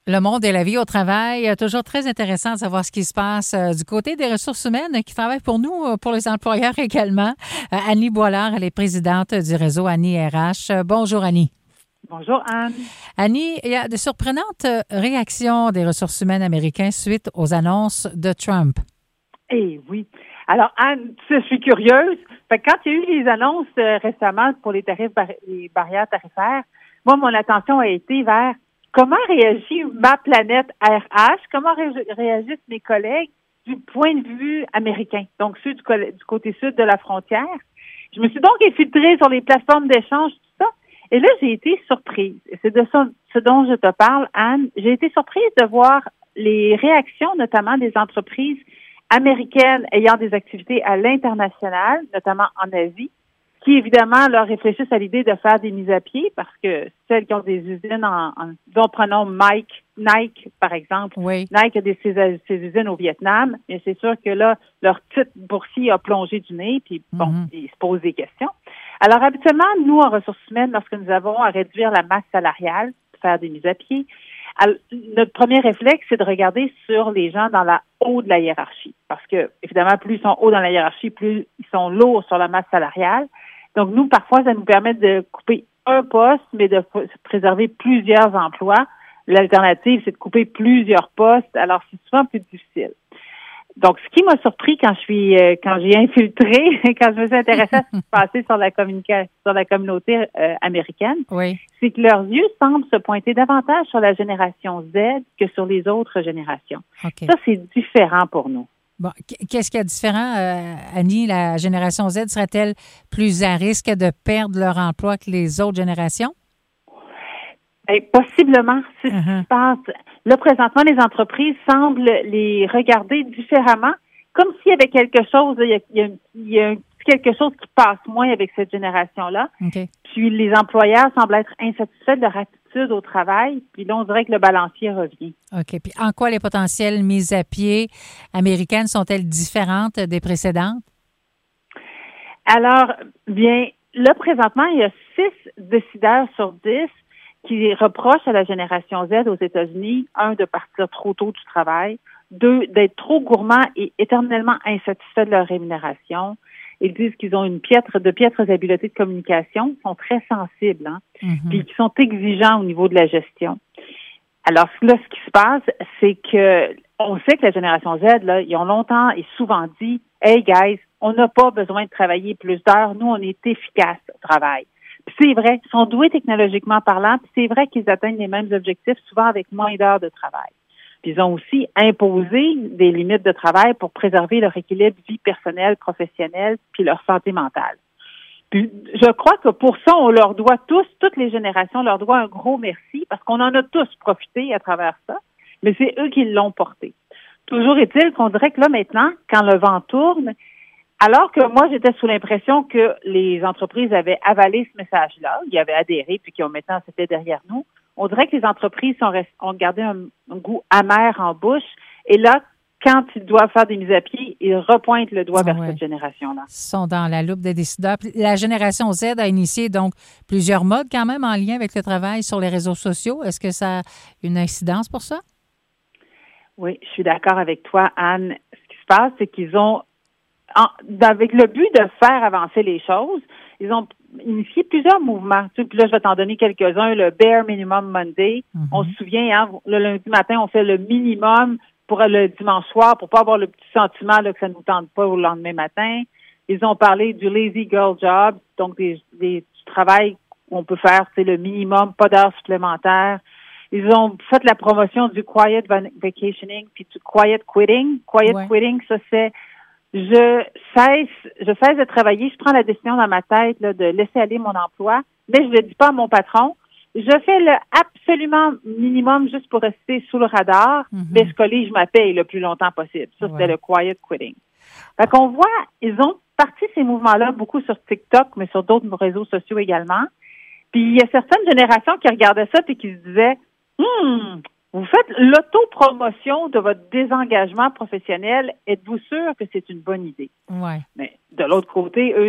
Le monde et la vie au travail, toujours très intéressant de savoir ce qui se passe du côté des ressources humaines qui travaillent pour nous, pour les employeurs également. Annie Boilard, elle est présidente du réseau Annie RH. Bonjour Annie. Bonjour Anne. Annie, il y a de surprenantes réactions des ressources humaines américaines suite aux annonces de Trump. Eh oui. Alors Anne, je suis curieuse. Quand il y a eu les annonces récemment pour les tarifs, les barrières tarifaires, moi, mon attention a été vers comment réagit ma planète RH, comment réagissent mes collègues du point de vue américain, donc ceux du côté sud de la frontière. Je me suis donc infiltrée sur les plateformes d'échange, tout ça, et là, j'ai été surprise. C'est de ça, ce dont je te parle, Anne. J'ai été surprise de voir les réactions, notamment des entreprises américaines ayant des activités à l'international, notamment en Asie, qui évidemment leur réfléchissent à l'idée de faire des mises à pied parce que celles qui ont des usines dont prenons Nike par exemple. Oui. Nike a ses usines au Vietnam, mais c'est sûr que là, leur titre boursier a plongé du nez, puis bon, ils se posent des questions. Alors habituellement, nous, en ressources humaines, lorsque nous avons à réduire la masse salariale, faire des mises à pied, notre premier réflexe, c'est de regarder sur les gens dans la haut de la hiérarchie. Parce que, évidemment, plus ils sont hauts dans la hiérarchie, plus ils sont lourds sur la masse salariale. Donc, nous, parfois, ça nous permet de couper un poste, mais de préserver plusieurs emplois. L'alternative, c'est de couper plusieurs postes. Alors, c'est souvent plus difficile. Donc, ce qui m'a surpris quand j'ai infiltré, quand je me suis intéressée à ce qui se passait sur la communauté américaine, oui, c'est que leurs yeux semblent se pointer davantage sur la génération Z que sur les autres générations. Okay. Ça, c'est différent pour nous. Bon, qu'est-ce qu'il y a de différent, Annie? La génération Z serait-elle plus à risque de perdre leur emploi que les autres générations? Possiblement, c'est ce qui se passe. Là, présentement, les entreprises semblent les regarder différemment, comme s'il y avait quelque chose, il y a quelque chose qui passe moins avec cette génération-là. Okay. Puis les employeurs semblent être insatisfaits de leur attitude au travail. Puis là, on dirait que le balancier revient. OK. Puis en quoi les potentielles mises à pied américaines sont-elles différentes des précédentes? Alors, bien, là, présentement, il y a 6 décideurs sur 10 qui reprochent à la génération Z aux États-Unis, 1, de partir trop tôt du travail, 2, d'être trop gourmands et éternellement insatisfaits de leur rémunération. Ils disent qu'ils ont de piètres habiletés de communication, sont très sensibles, puis qui sont exigeants au niveau de la gestion. Alors là, ce qui se passe, c'est que on sait que la génération Z, là, ils ont longtemps et souvent dit, hey guys, on n'a pas besoin de travailler plus d'heures, nous, on est efficaces au travail. Puis c'est vrai, ils sont doués technologiquement parlant, puis c'est vrai qu'ils atteignent les mêmes objectifs, souvent avec moins d'heures de travail. Puis ils ont aussi imposé des limites de travail pour préserver leur équilibre vie personnelle, professionnelle, puis leur santé mentale. Puis je crois que pour ça, on leur doit toutes les générations leur doivent un gros merci, parce qu'on en a tous profité à travers ça, mais c'est eux qui l'ont porté. Toujours est-il qu'on dirait que là, maintenant, quand le vent tourne, alors que moi, j'étais sous l'impression que les entreprises avaient avalé ce message-là, ils avaient adhéré, puis maintenant, c'était derrière nous, on dirait que les entreprises ont gardé un goût amer en bouche. Et là, quand ils doivent faire des mises à pied, ils repointent le doigt vers cette génération-là. Ils sont dans la loupe des décideurs. La génération Z a initié donc plusieurs modes quand même en lien avec le travail sur les réseaux sociaux. Est-ce que ça a une incidence pour ça? Oui, je suis d'accord avec toi, Anne. Ce qui se passe, c'est qu'ils ont, avec le but de faire avancer les choses, ils ont initié plusieurs mouvements. Puis là, je vais t'en donner quelques-uns. Le Bare Minimum Monday. On se souvient, le lundi matin, on fait le minimum pour le dimanche soir, pour pas avoir le petit sentiment là, que ça ne nous tente pas au lendemain matin. Ils ont parlé du Lazy Girl Job, donc du travail qu'on peut faire, c'est le minimum, pas d'heures supplémentaires. Ils ont fait la promotion du Quiet Vacationing puis du Quiet Quitting. Quitting, ça c'est je cesse de travailler, je prends la décision dans ma tête là, de laisser aller mon emploi, mais je ne le dis pas à mon patron. Je fais le absolument minimum juste pour rester sous le radar, mais je collige ma paye le plus longtemps possible. Ça, c'était le quiet quitting. Fait qu'on voit, ils ont parti ces mouvements-là beaucoup sur TikTok, mais sur d'autres réseaux sociaux également. Puis il y a certaines générations qui regardaient ça et qui se disaient vous faites l'autopromotion de votre désengagement professionnel. Êtes-vous sûr que c'est une bonne idée? Ouais. Mais de l'autre côté, eux,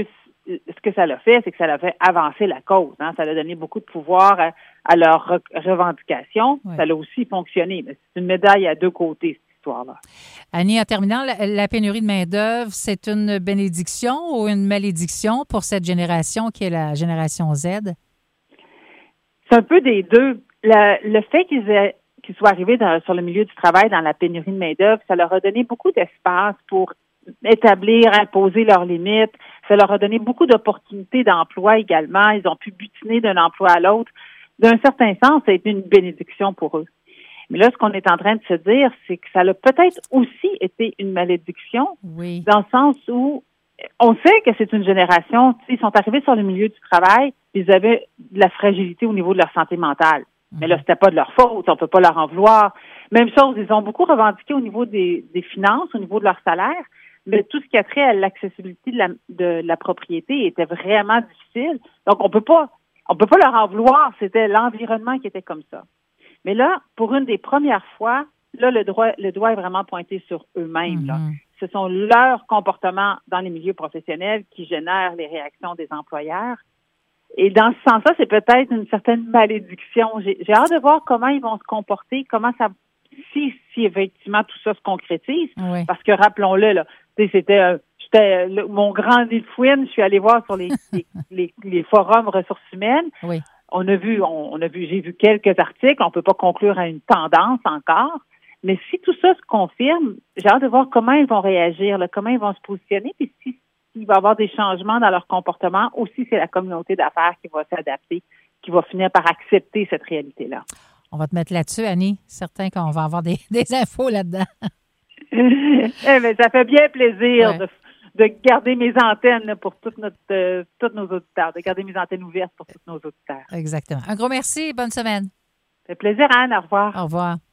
ce que ça l'a fait, c'est que ça l'a fait avancer la cause. Hein. Ça a donné beaucoup de pouvoir à leurs revendications. Ouais. Ça a aussi fonctionné. Mais c'est une médaille à deux côtés, cette histoire-là. Annie, en terminant, la pénurie de main-d'œuvre, c'est une bénédiction ou une malédiction pour cette génération qui est la génération Z? C'est un peu des deux. Le fait qu'ils soient arrivés sur le milieu du travail dans la pénurie de main-d'œuvre, ça leur a donné beaucoup d'espace pour établir, imposer leurs limites. Ça leur a donné beaucoup d'opportunités d'emploi également. Ils ont pu butiner d'un emploi à l'autre. D'un certain sens, ça a été une bénédiction pour eux. Mais là, ce qu'on est en train de se dire, c'est que ça a peut-être aussi été une malédiction, oui, dans le sens où on sait que c'est une génération, ils sont arrivés sur le milieu du travail, ils avaient de la fragilité au niveau de leur santé mentale. Mais là, c'était pas de leur faute, on peut pas leur en vouloir. Même chose, ils ont beaucoup revendiqué au niveau des finances, au niveau de leur salaire, mais tout ce qui a trait à l'accessibilité de la propriété était vraiment difficile. Donc, on peut pas leur en vouloir, c'était l'environnement qui était comme ça. Mais là, pour une des premières fois, là, le doigt est vraiment pointé sur eux-mêmes, là. Ce sont leurs comportements dans les milieux professionnels qui génèrent les réactions des employeurs. Et dans ce sens-là, c'est peut-être une certaine malédiction. J'ai hâte de voir comment ils vont se comporter, comment ça, si effectivement tout ça se concrétise. Oui. Parce que rappelons-le, là, c'était mon grand nid de fouine. Je suis allée voir sur les forums ressources humaines. Oui. J'ai vu quelques articles. On peut pas conclure à une tendance encore. Mais si tout ça se confirme, j'ai hâte de voir comment ils vont réagir, là, comment ils vont se positionner, puis s'il va y avoir des changements dans leur comportement, ou si c'est la communauté d'affaires qui va s'adapter, qui va finir par accepter cette réalité-là. On va te mettre là-dessus, Annie. Certain qu'on va avoir des infos là-dedans. Mais ça fait bien plaisir de garder mes antennes là, pour tous nos auditeurs, de garder mes antennes ouvertes pour tous nos auditeurs. Exactement. Un gros merci. Bonne semaine. Ça fait plaisir, Anne. Au revoir. Au revoir.